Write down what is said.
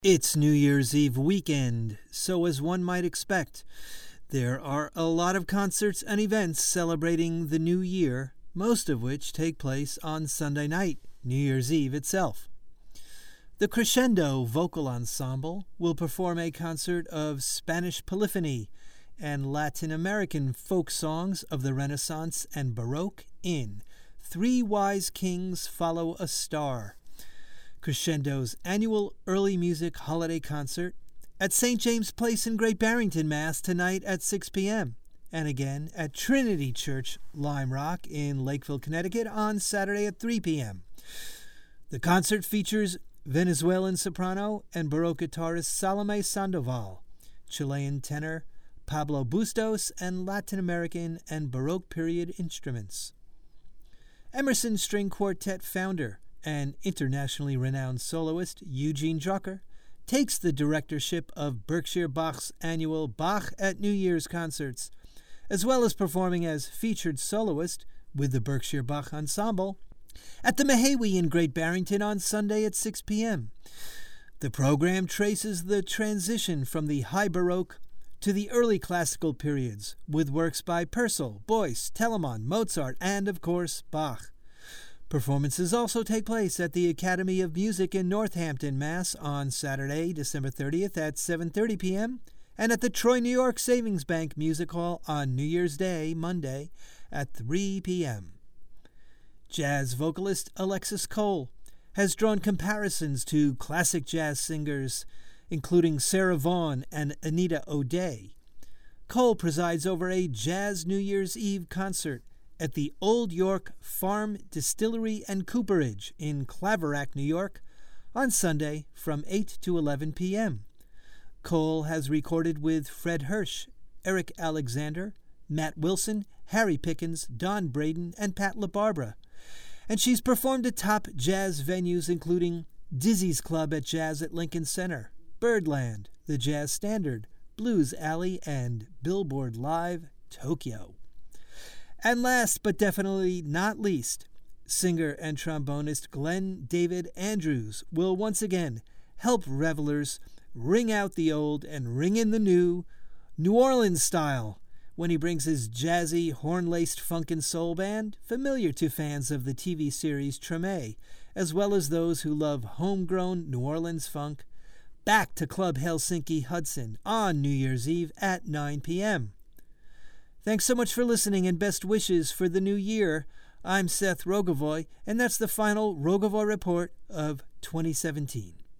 It's New Year's Eve weekend, so as one might expect, there are a lot of concerts and events celebrating the new year, most of which take place on Sunday night, New Year's Eve itself. The Crescendo Vocal Ensemble will perform a concert of Spanish polyphony and Latin American folk songs of the Renaissance and Baroque in Three Wise Kings Follow a Star, Crescendo's annual early music holiday concert at St. James Place in Great Barrington, Mass. Tonight at 6 p.m. and again at Trinity Church, Lime Rock in Lakeville, Connecticut on Saturday at 3 p.m. The concert features Venezuelan soprano and Baroque guitarist Salome Sandoval, Chilean tenor Pablo Bustos, and Latin American and Baroque period instruments. Emerson String Quartet founder and internationally renowned soloist Eugene Drucker takes the directorship of Berkshire Bach's annual Bach at New Year's concerts, as well as performing as featured soloist with the Berkshire Bach Ensemble at the Mahawi in Great Barrington on Sunday at 6 p.m. The program traces the transition from the High Baroque to the early classical periods, with works by Purcell, Boyce, Telemann, Mozart, and, of course, Bach. Performances also take place at the Academy of Music in Northampton, Mass. On Saturday, December 30th at 7:30 p.m., and at the Troy, New York Savings Bank Music Hall on New Year's Day, Monday, at 3 p.m. Jazz vocalist Alexis Cole has drawn comparisons to classic jazz singers, including Sarah Vaughan and Anita O'Day. Cole presides over a Jazz New Year's Eve concert at the Old York Farm Distillery and Cooperage in Claverack, New York, on Sunday from 8 to 11 p.m. Cole has recorded with Fred Hirsch, Eric Alexander, Matt Wilson, Harry Pickens, Don Braden, and Pat LaBarbera, and she's performed at top jazz venues including Dizzy's Club at Jazz at Lincoln Center, Birdland, the Jazz Standard, Blues Alley, and Billboard Live, Tokyo. And last but definitely not least, singer and trombonist Glenn David Andrews will once again help revelers ring out the old and ring in the new, New Orleans style, when he brings his jazzy, horn-laced funk and soul band, familiar to fans of the TV series Treme, as well as those who love homegrown New Orleans funk, back to Club Helsinki Hudson on New Year's Eve at 9 p.m. Thanks so much for listening and best wishes for the new year. I'm Seth Rogovoy, and that's the final Rogovoy Report of 2017.